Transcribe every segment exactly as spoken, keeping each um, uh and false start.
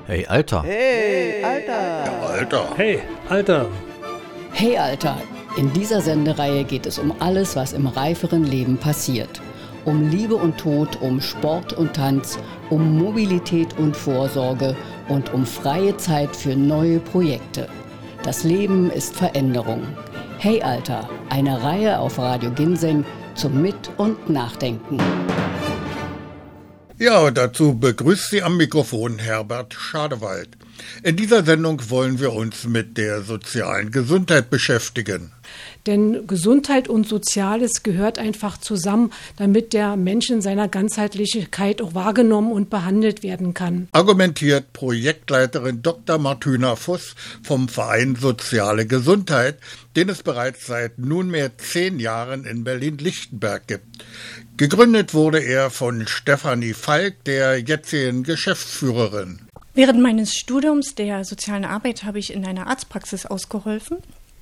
Hey, Alter. Hey, Alter. Ja, Alter. Hey, Alter. Hey, Alter. In dieser Sendereihe geht es um alles, was im reiferen Leben passiert. Um Liebe und Tod, um Sport und Tanz, um Mobilität und Vorsorge und um freie Zeit für neue Projekte. Das Leben ist Veränderung. Hey, Alter. Eine Reihe auf Radio Ginseng zum Mit- und Nachdenken. Ja, und dazu begrüßt Sie am Mikrofon Herbert Schadewald. In dieser Sendung wollen wir uns mit der sozialen Gesundheit beschäftigen. Denn Gesundheit und Soziales gehört einfach zusammen, damit der Mensch in seiner Ganzheitlichkeit auch wahrgenommen und behandelt werden kann. Argumentiert Projektleiterin Doktor Martina Voss vom Verein Soziale Gesundheit, den es bereits seit nunmehr zehn Jahren in Berlin-Lichtenberg gibt. Gegründet wurde er von Stefanie Falk, der jetzigen Geschäftsführerin. Während meines Studiums der sozialen Arbeit habe ich in einer Arztpraxis ausgeholfen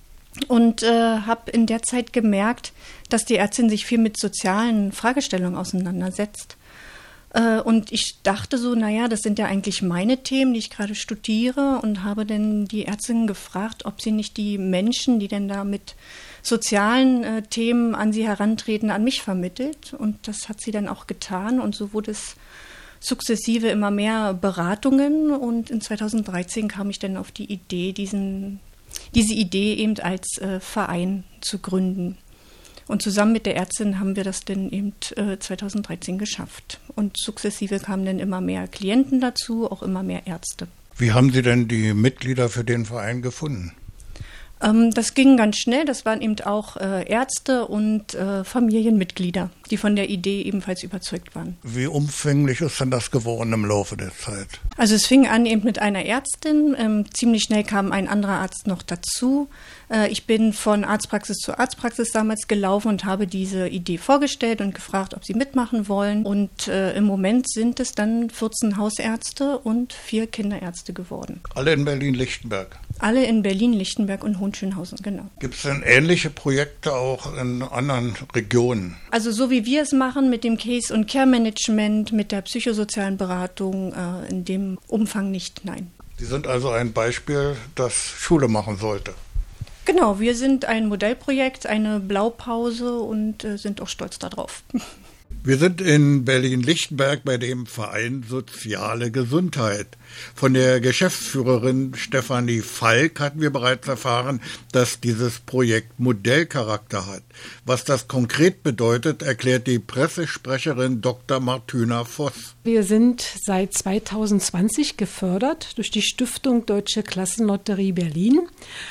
und äh, habe in der Zeit gemerkt, dass die Ärztin sich viel mit sozialen Fragestellungen auseinandersetzt. Äh, und ich dachte so, naja, das sind ja eigentlich meine Themen, die ich gerade studiere, und habe dann die Ärztin gefragt, ob sie nicht die Menschen, die denn da mit sozialen äh, Themen an sie herantreten, an mich vermittelt. Und das hat sie dann auch getan, und so wurde es sukzessive immer mehr Beratungen, und in zweitausenddreizehn kam ich dann auf die Idee, diesen, diese Idee eben als äh, Verein zu gründen. Und zusammen mit der Ärztin haben wir das dann eben äh, zweitausenddreizehn geschafft. Und sukzessive kamen dann immer mehr Klienten dazu, auch immer mehr Ärzte. Wie haben Sie denn die Mitglieder für den Verein gefunden? Ähm, das ging ganz schnell. Das waren eben auch äh, Ärzte und äh, Familienmitglieder, die von der Idee ebenfalls überzeugt waren. Wie umfänglich ist denn das geworden im Laufe der Zeit? Also es fing an eben mit einer Ärztin. Ähm, ziemlich schnell kam ein anderer Arzt noch dazu. Äh, ich bin von Arztpraxis zu Arztpraxis damals gelaufen und habe diese Idee vorgestellt und gefragt, ob sie mitmachen wollen. Und äh, im Moment sind es dann vierzehn Hausärzte und vier Kinderärzte geworden. Alle in Berlin-Lichtenberg? Alle in Berlin, Lichtenberg und Hohenschönhausen, genau. Gibt es denn ähnliche Projekte auch in anderen Regionen? Also so wie wir es machen mit dem Case- und Care-Management, mit der psychosozialen Beratung, äh, in dem Umfang nicht, nein. Sie sind also ein Beispiel, das Schule machen sollte. Genau, wir sind ein Modellprojekt, eine Blaupause, und äh, sind auch stolz darauf. Wir sind in Berlin-Lichtenberg bei dem Verein Soziale Gesundheit. Von der Geschäftsführerin Stefanie Falk hatten wir bereits erfahren, dass dieses Projekt Modellcharakter hat. Was das konkret bedeutet, erklärt die Pressesprecherin Doktor Martina Voss. Wir sind seit zweitausendzwanzig gefördert durch die Stiftung Deutsche Klassenlotterie Berlin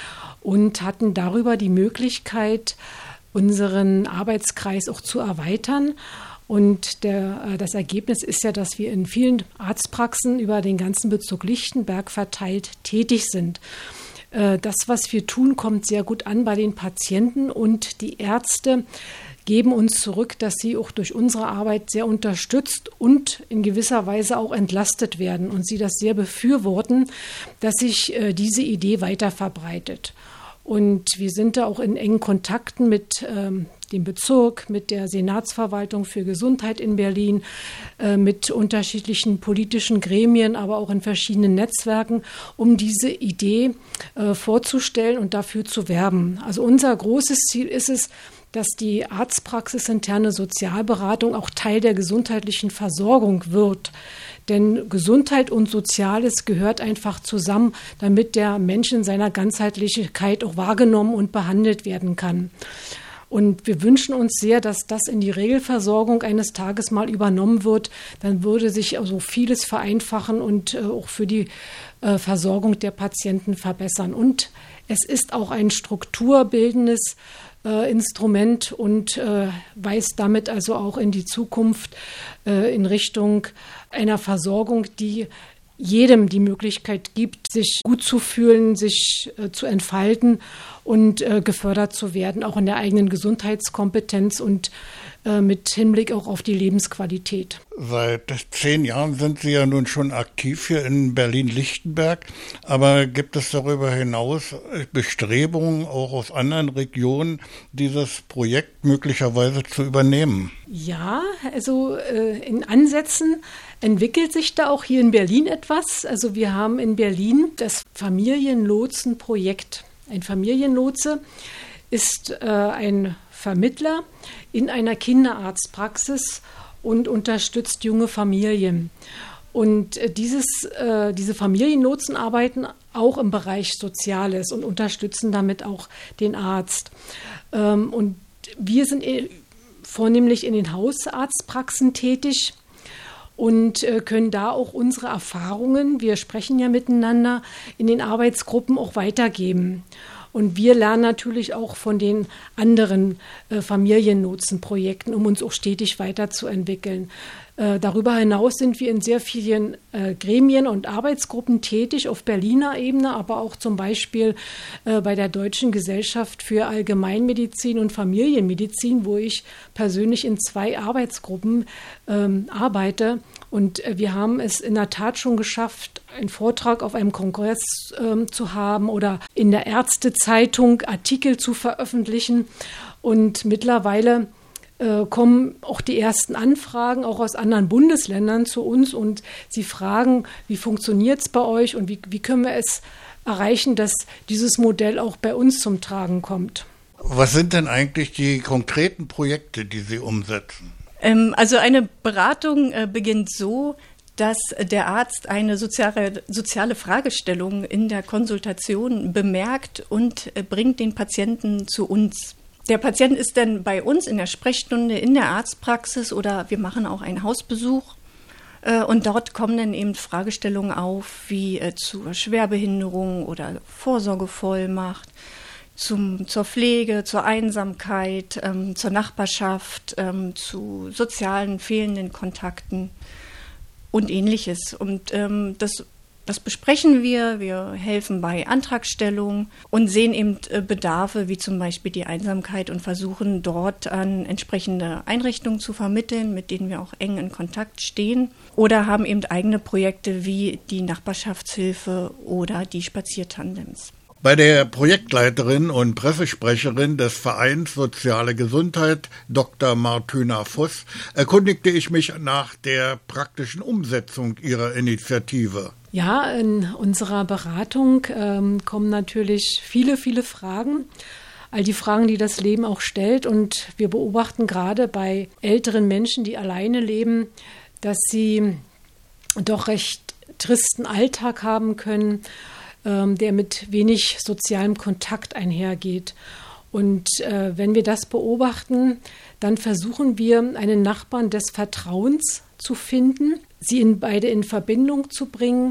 und hatten darüber die Möglichkeit, unseren Arbeitskreis auch zu erweitern. Und der, das Ergebnis ist ja, dass wir in vielen Arztpraxen über den ganzen Bezirk Lichtenberg verteilt tätig sind. Das, was wir tun, kommt sehr gut an bei den Patienten, und die Ärzte geben uns zurück, dass sie auch durch unsere Arbeit sehr unterstützt und in gewisser Weise auch entlastet werden, und sie das sehr befürworten, dass sich diese Idee weiter verbreitet. Und wir sind da auch in engen Kontakten mit ähm, dem Bezirk, mit der Senatsverwaltung für Gesundheit in Berlin, äh, mit unterschiedlichen politischen Gremien, aber auch in verschiedenen Netzwerken, um diese Idee äh, vorzustellen und dafür zu werben. Also unser großes Ziel ist es, dass die arztpraxisinterne Sozialberatung auch Teil der gesundheitlichen Versorgung wird. Denn Gesundheit und Soziales gehört einfach zusammen, damit der Mensch in seiner Ganzheitlichkeit auch wahrgenommen und behandelt werden kann. Und wir wünschen uns sehr, dass das in die Regelversorgung eines Tages mal übernommen wird. Dann würde sich also vieles vereinfachen und äh, auch für die äh, Versorgung der Patienten verbessern. Und es ist auch ein strukturbildendes äh, Instrument und äh, weist damit also auch in die Zukunft äh, in Richtung einer Versorgung, die jedem die Möglichkeit gibt, sich gut zu fühlen, sich äh, zu entfalten und äh, gefördert zu werden, auch in der eigenen Gesundheitskompetenz und äh, mit Hinblick auch auf die Lebensqualität. Seit zehn Jahren sind Sie ja nun schon aktiv hier in Berlin-Lichtenberg, aber gibt es darüber hinaus Bestrebungen auch aus anderen Regionen, dieses Projekt möglicherweise zu übernehmen? Ja, also äh, in Ansätzen entwickelt sich da auch hier in Berlin etwas. Also wir haben in Berlin das Familienlotsenprojekt. Ein Familienlotse ist äh, ein Vermittler in einer Kinderarztpraxis und unterstützt junge Familien. Und äh, dieses, äh, diese Familienlotsen arbeiten auch im Bereich Soziales und unterstützen damit auch den Arzt. Ähm, und wir sind e- vornehmlich in den Hausarztpraxen tätig und äh, können da auch unsere Erfahrungen, wir sprechen ja miteinander, in den Arbeitsgruppen auch weitergeben. Und wir lernen natürlich auch von den anderen äh, Familiennutzenprojekten, um uns auch stetig weiterzuentwickeln. Äh, darüber hinaus sind wir in sehr vielen äh, Gremien und Arbeitsgruppen tätig, auf Berliner Ebene, aber auch zum Beispiel äh, bei der Deutschen Gesellschaft für Allgemeinmedizin und Familienmedizin, wo ich persönlich in zwei Arbeitsgruppen ähm, arbeite. Und äh, wir haben es in der Tat schon geschafft, einen Vortrag auf einem Kongress ähm, zu haben oder in der Ärztezeitung Artikel zu veröffentlichen. Und mittlerweile äh, kommen auch die ersten Anfragen auch aus anderen Bundesländern zu uns und sie fragen, wie funktioniert es bei euch und wie, wie können wir es erreichen, dass dieses Modell auch bei uns zum Tragen kommt. Was sind denn eigentlich die konkreten Projekte, die Sie umsetzen? Ähm, also eine Beratung äh, beginnt so, dass der Arzt eine soziale, soziale Fragestellung in der Konsultation bemerkt und äh, bringt den Patienten zu uns. Der Patient ist dann bei uns in der Sprechstunde, in der Arztpraxis oder wir machen auch einen Hausbesuch. Äh, und dort kommen dann eben Fragestellungen auf, wie äh, zur Schwerbehinderung oder Vorsorgevollmacht, zum, zur Pflege, zur Einsamkeit, ähm, zur Nachbarschaft, ähm, zu sozialen fehlenden Kontakten und Ähnliches. Und ähm, das Das besprechen wir, wir helfen bei Antragstellung und sehen eben Bedarfe wie zum Beispiel die Einsamkeit und versuchen dort an entsprechende Einrichtungen zu vermitteln, mit denen wir auch eng in Kontakt stehen oder haben eben eigene Projekte wie die Nachbarschaftshilfe oder die Spaziertandems. Bei der Projektleiterin und Pressesprecherin des Vereins Soziale Gesundheit, Doktor Martina Voss, erkundigte ich mich nach der praktischen Umsetzung ihrer Initiative. Ja, in unserer Beratung ähm, kommen natürlich viele, viele Fragen. All die Fragen, die das Leben auch stellt. Und wir beobachten gerade bei älteren Menschen, die alleine leben, dass sie doch recht tristen Alltag haben können, der mit wenig sozialem Kontakt einhergeht. Und äh, wenn wir das beobachten, dann versuchen wir, einen Nachbarn des Vertrauens zu finden, sie in beide in Verbindung zu bringen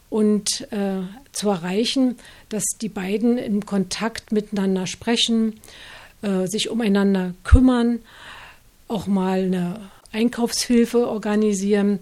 und äh, zu erreichen, dass die beiden in Kontakt miteinander sprechen, äh, sich umeinander kümmern, auch mal eine Einkaufshilfe organisieren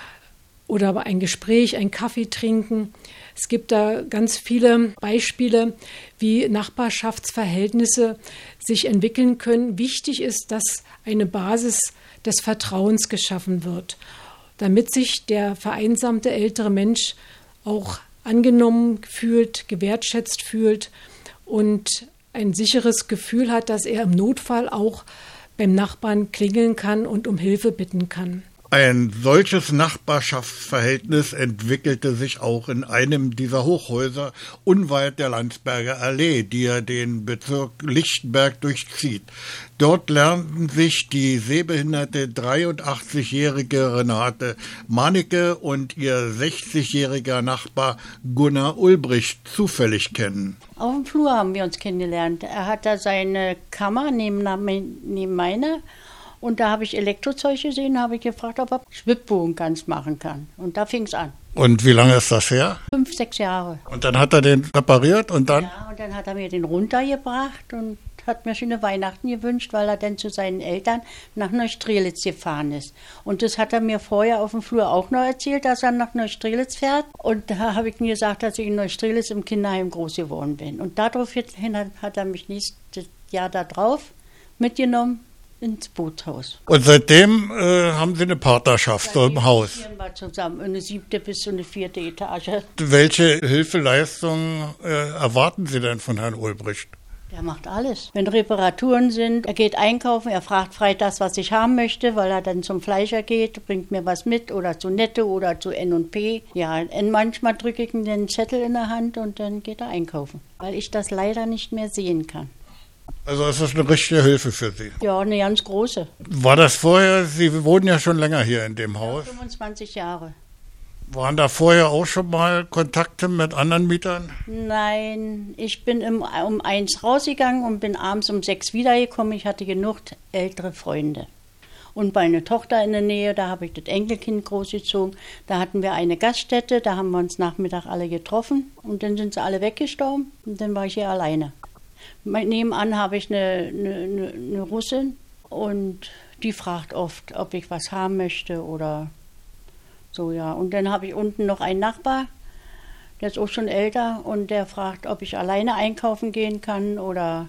oder aber ein Gespräch, einen Kaffee trinken. Es gibt da ganz viele Beispiele, wie Nachbarschaftsverhältnisse sich entwickeln können. Wichtig ist, dass eine Basis des Vertrauens geschaffen wird, damit sich der vereinsamte ältere Mensch auch angenommen fühlt, gewertschätzt fühlt und ein sicheres Gefühl hat, dass er im Notfall auch beim Nachbarn klingeln kann und um Hilfe bitten kann. Ein solches Nachbarschaftsverhältnis entwickelte sich auch in einem dieser Hochhäuser unweit der Landsberger Allee, die ja den Bezirk Lichtenberg durchzieht. Dort lernten sich die sehbehinderte dreiundachtzigjährige Renate Manecke und ihr sechzigjähriger Nachbar Gunnar Ulbricht zufällig kennen. Auf dem Flur haben wir uns kennengelernt. Er hat da seine Kammer neben, neben meiner. Und da habe ich Elektrozeug gesehen, habe ich gefragt, ob er Schwibbogen ganz machen kann. Und da fing es an. Und wie lange ist das her? Fünf, sechs Jahre. Und dann hat er den repariert und dann? Ja, und dann hat er mir den runtergebracht und hat mir schöne Weihnachten gewünscht, weil er dann zu seinen Eltern nach Neustrelitz gefahren ist. Und das hat er mir vorher auf dem Flur auch noch erzählt, dass er nach Neustrelitz fährt. Und da habe ich mir gesagt, dass ich in Neustrelitz im Kinderheim groß geworden bin. Und daraufhin hat er mich nächstes Jahr da drauf mitgenommen ins Bootshaus. Und seitdem äh, haben Sie eine Partnerschaft so im Haus. Wir waren zusammen, eine siebte bis eine vierte Etage. Welche Hilfeleistungen äh, erwarten Sie denn von Herrn Ulbricht? Der macht alles. Wenn Reparaturen sind, er geht einkaufen, er fragt freitags, was ich haben möchte, weil er dann zum Fleischer geht, bringt mir was mit oder zu Netto oder zu N und P. Ja, und manchmal drücke ich ihm den Zettel in der Hand und dann geht er einkaufen, weil ich das leider nicht mehr sehen kann. Also ist das eine richtige Hilfe für Sie? Ja, eine ganz große. War das vorher, Sie wohnen ja schon länger hier in dem Haus. fünfundzwanzig Jahre. Waren da vorher auch schon mal Kontakte mit anderen Mietern? Nein, ich bin im, um eins rausgegangen und bin abends um sechs wiedergekommen. Ich hatte genug ältere Freunde. Und meine Tochter in der Nähe, da habe ich das Enkelkind großgezogen. Da hatten wir eine Gaststätte, da haben wir uns Nachmittag alle getroffen. Und dann sind sie alle weggestorben und dann war ich hier alleine. Nebenan habe ich eine, eine, eine Russin und die fragt oft, ob ich was haben möchte oder so, ja. Und dann habe ich unten noch einen Nachbar, der ist auch schon älter und der fragt, ob ich alleine einkaufen gehen kann oder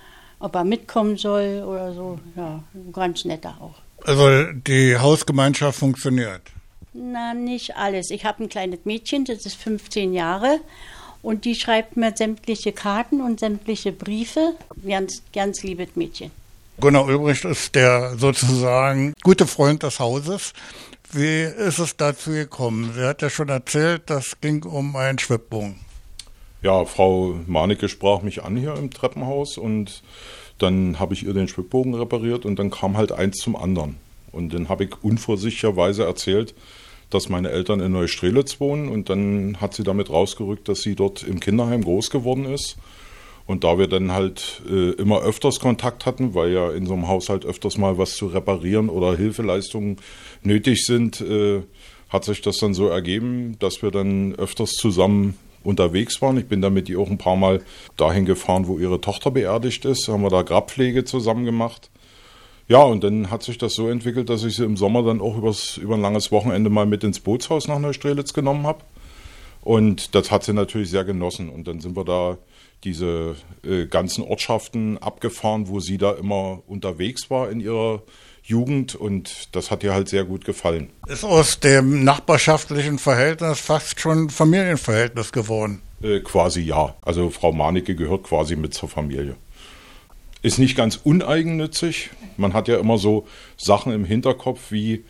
ob er mitkommen soll oder so. Ja, ganz netter auch. Also die Hausgemeinschaft funktioniert? Na, nicht alles. Ich habe ein kleines Mädchen, das ist fünfzehn Jahre und die schreibt mir sämtliche Karten und sämtliche Briefe. Ganz, ganz liebes Mädchen. Gunnar Ulbricht ist der sozusagen gute Freund des Hauses. Wie ist es dazu gekommen? Sie hat ja schon erzählt, das ging um einen Schwibbogen. Ja, Frau Manecke sprach mich an hier im Treppenhaus und dann habe ich ihr den Schwibbogen repariert und dann kam halt eins zum anderen. Und dann habe ich unvorsichtigerweise erzählt, dass meine Eltern in Neustrelitz wohnen und dann hat sie damit rausgerückt, dass sie dort im Kinderheim groß geworden ist. Und da wir dann halt äh, immer öfters Kontakt hatten, weil ja in so einem Haushalt öfters mal was zu reparieren oder Hilfeleistungen nötig sind, äh, hat sich das dann so ergeben, dass wir dann öfters zusammen unterwegs waren. Ich bin dann mit ihr auch ein paar Mal dahin gefahren, wo ihre Tochter beerdigt ist. Haben wir da Grabpflege zusammen gemacht. Ja, und dann hat sich das so entwickelt, dass ich sie im Sommer dann auch übers, über ein langes Wochenende mal mit ins Bootshaus nach Neustrelitz genommen habe. Und das hat sie natürlich sehr genossen. Und dann sind wir da diese äh, ganzen Ortschaften abgefahren, wo sie da immer unterwegs war in ihrer Jugend und das hat ihr halt sehr gut gefallen. Ist aus dem nachbarschaftlichen Verhältnis fast schon ein Familienverhältnis geworden? Äh, quasi ja. Also Frau Manecke gehört quasi mit zur Familie. Ist nicht ganz uneigennützig. Man hat ja immer so Sachen im Hinterkopf wie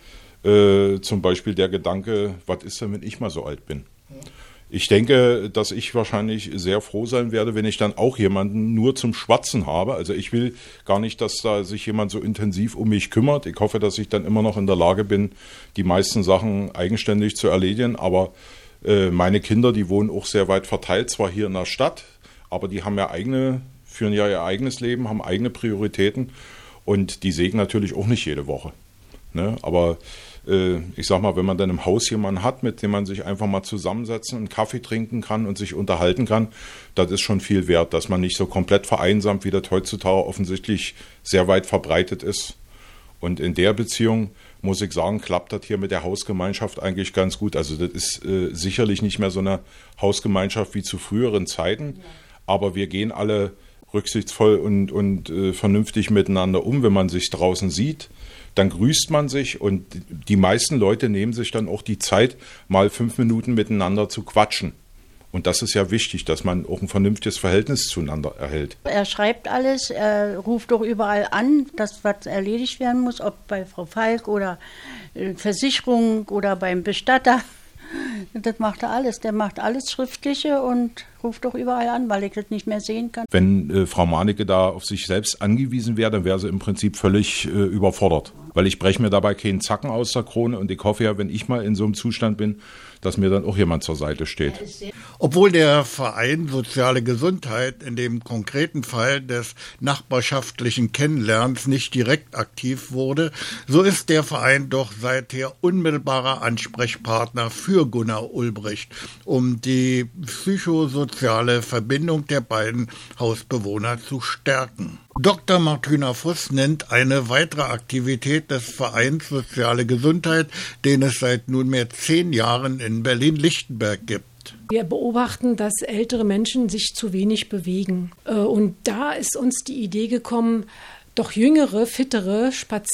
äh, zum Beispiel der Gedanke, was ist denn, wenn ich mal so alt bin? Ich denke, dass ich wahrscheinlich sehr froh sein werde, wenn ich dann auch jemanden nur zum Schwatzen habe. Also ich will gar nicht, dass da sich jemand so intensiv um mich kümmert. Ich hoffe, dass ich dann immer noch in der Lage bin, die meisten Sachen eigenständig zu erledigen. Aber äh, meine Kinder, die wohnen auch sehr weit verteilt, zwar hier in der Stadt, aber die haben ja eigene, führen ja ihr eigenes Leben, haben eigene Prioritäten und die sägen natürlich auch nicht jede Woche. Ne? Aber ich sag mal, wenn man dann im Haus jemanden hat, mit dem man sich einfach mal zusammensetzen und Kaffee trinken kann und sich unterhalten kann, das ist schon viel wert, dass man nicht so komplett vereinsamt, wie das heutzutage offensichtlich sehr weit verbreitet ist. Und in der Beziehung, muss ich sagen, klappt das hier mit der Hausgemeinschaft eigentlich ganz gut. Also das ist äh, sicherlich nicht mehr so eine Hausgemeinschaft wie zu früheren Zeiten, aber wir gehen alle rücksichtsvoll und, und äh, vernünftig miteinander um, wenn man sich draußen sieht. Dann grüßt man sich und die meisten Leute nehmen sich dann auch die Zeit, mal fünf Minuten miteinander zu quatschen. Und das ist ja wichtig, dass man auch ein vernünftiges Verhältnis zueinander erhält. Er schreibt alles, er ruft doch überall an, dass was erledigt werden muss, ob bei Frau Falk oder Versicherung oder beim Bestatter. Das macht er alles. Der macht alles Schriftliche und ruft doch überall an, weil ich das nicht mehr sehen kann. Wenn äh, Frau Manecke da auf sich selbst angewiesen wäre, dann wäre sie im Prinzip völlig äh, überfordert. Weil ich breche mir dabei keinen Zacken aus der Krone und ich hoffe ja, wenn ich mal in so einem Zustand bin, dass mir dann auch jemand zur Seite steht. Obwohl der Verein Soziale Gesundheit in dem konkreten Fall des nachbarschaftlichen Kennenlernens nicht direkt aktiv wurde, so ist der Verein doch seither unmittelbarer Ansprechpartner für Gunnar Ulbricht, um die psychosoziale Verbindung der beiden Hausbewohner zu stärken. Doktor Martina Voss nennt eine weitere Aktivität des Vereins Soziale Gesundheit, den es seit nunmehr zehn Jahren in Berlin-Lichtenberg gibt. Wir beobachten, dass ältere Menschen sich zu wenig bewegen. Und da ist uns die Idee gekommen, doch jüngere, fittere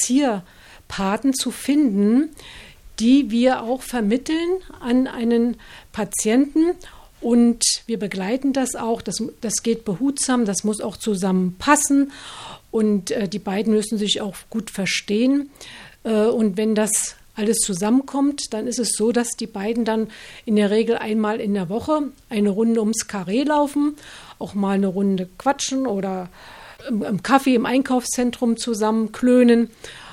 Spazierpaten zu finden, die wir auch vermitteln an einen Patienten. Und wir begleiten das auch. Das, das geht behutsam, das muss auch zusammenpassen. Und äh, die beiden müssen sich auch gut verstehen. Äh, und wenn das alles zusammenkommt, dann ist es so, dass die beiden dann in der Regel einmal in der Woche eine Runde ums Karree laufen, auch mal eine Runde quatschen oder im, im Kaffee im Einkaufszentrum zusammen klönen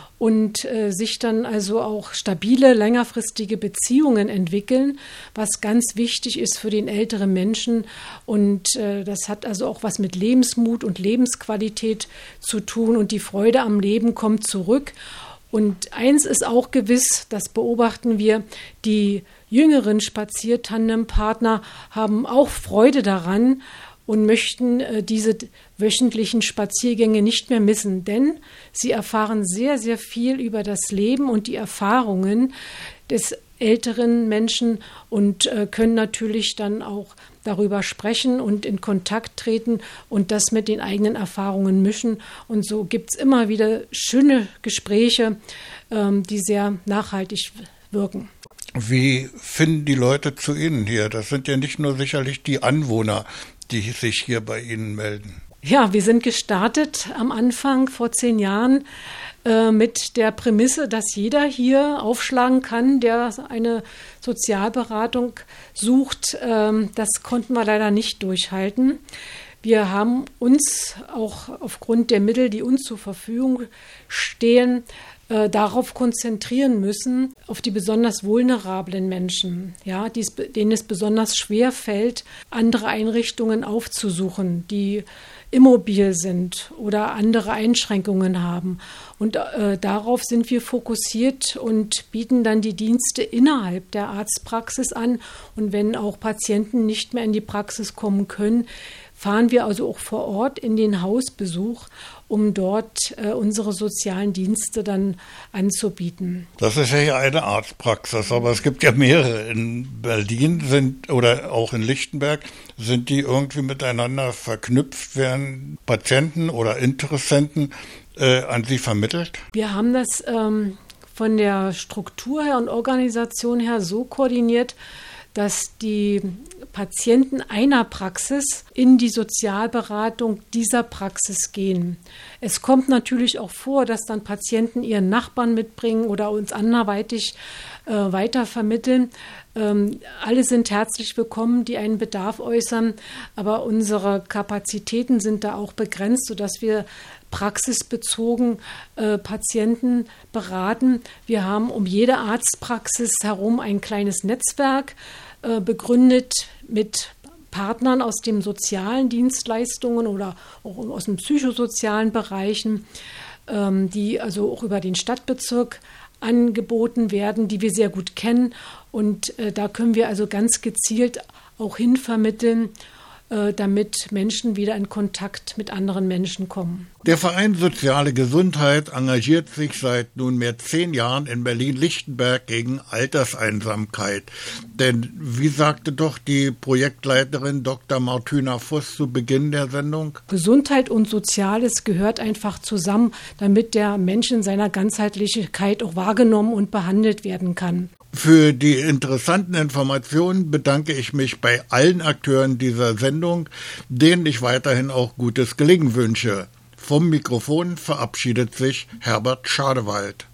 und äh, sich dann also auch stabile, längerfristige Beziehungen entwickeln, was ganz wichtig ist für den älteren Menschen. Und äh, das hat also auch was mit Lebensmut und Lebensqualität zu tun und die Freude am Leben kommt zurück. Und eins ist auch gewiss, das beobachten wir, die jüngeren Spaziertandempartner haben auch Freude daran und möchten äh, diese wöchentlichen Spaziergänge nicht mehr missen, denn sie erfahren sehr, sehr viel über das Leben und die Erfahrungen des älteren Menschen und äh, können natürlich dann auch darüber sprechen und in Kontakt treten und das mit den eigenen Erfahrungen mischen. Und so gibt es immer wieder schöne Gespräche, ähm, die sehr nachhaltig wirken. Wie finden die Leute zu Ihnen hier? Das sind ja nicht nur sicherlich die Anwohner, die sich hier bei Ihnen melden. Ja, wir sind gestartet am Anfang vor zehn Jahren äh, mit der Prämisse, dass jeder hier aufschlagen kann, der eine Sozialberatung sucht. Ähm, das konnten wir leider nicht durchhalten. Wir haben uns auch aufgrund der Mittel, die uns zur Verfügung stehen, äh, darauf konzentrieren müssen, auf die besonders vulnerablen Menschen, ja, dies, denen es besonders schwer fällt, andere Einrichtungen aufzusuchen, die immobil sind oder andere Einschränkungen haben. Und äh, darauf sind wir fokussiert und bieten dann die Dienste innerhalb der Arztpraxis an. Und wenn auch Patienten nicht mehr in die Praxis kommen können, fahren wir also auch vor Ort in den Hausbesuch, um dort äh, unsere sozialen Dienste dann anzubieten. Das ist ja eine Arztpraxis, aber es gibt ja mehrere. In Berlin sind oder auch in Lichtenberg sind die irgendwie miteinander verknüpft, werden Patienten oder Interessenten äh, an Sie vermittelt? Wir haben das ähm, von der Struktur her und Organisation her so koordiniert, dass die Patienten einer Praxis in die Sozialberatung dieser Praxis gehen. Es kommt natürlich auch vor, dass dann Patienten ihren Nachbarn mitbringen oder uns anderweitig äh, weitervermitteln. Ähm, alle sind herzlich willkommen, die einen Bedarf äußern, aber unsere Kapazitäten sind da auch begrenzt, sodass wir praxisbezogen äh, Patienten beraten. Wir haben um jede Arztpraxis herum ein kleines Netzwerk äh, begründet mit Partnern aus den sozialen Dienstleistungen oder auch aus den psychosozialen Bereichen, ähm, die also auch über den Stadtbezirk angeboten werden, die wir sehr gut kennen. Und äh, da können wir also ganz gezielt auch hinvermitteln, äh, damit Menschen wieder in Kontakt mit anderen Menschen kommen. Der Verein Soziale Gesundheit engagiert sich seit nunmehr zehn Jahren in Berlin-Lichtenberg gegen Alterseinsamkeit. Denn, wie sagte doch die Projektleiterin Doktor Martina Voss zu Beginn der Sendung? Gesundheit und Soziales gehört einfach zusammen, damit der Mensch in seiner Ganzheitlichkeit auch wahrgenommen und behandelt werden kann. Für die interessanten Informationen bedanke ich mich bei allen Akteuren dieser Sendung, denen ich weiterhin auch gutes Gelingen wünsche. Vom Mikrofon verabschiedet sich Herbert Schadewald.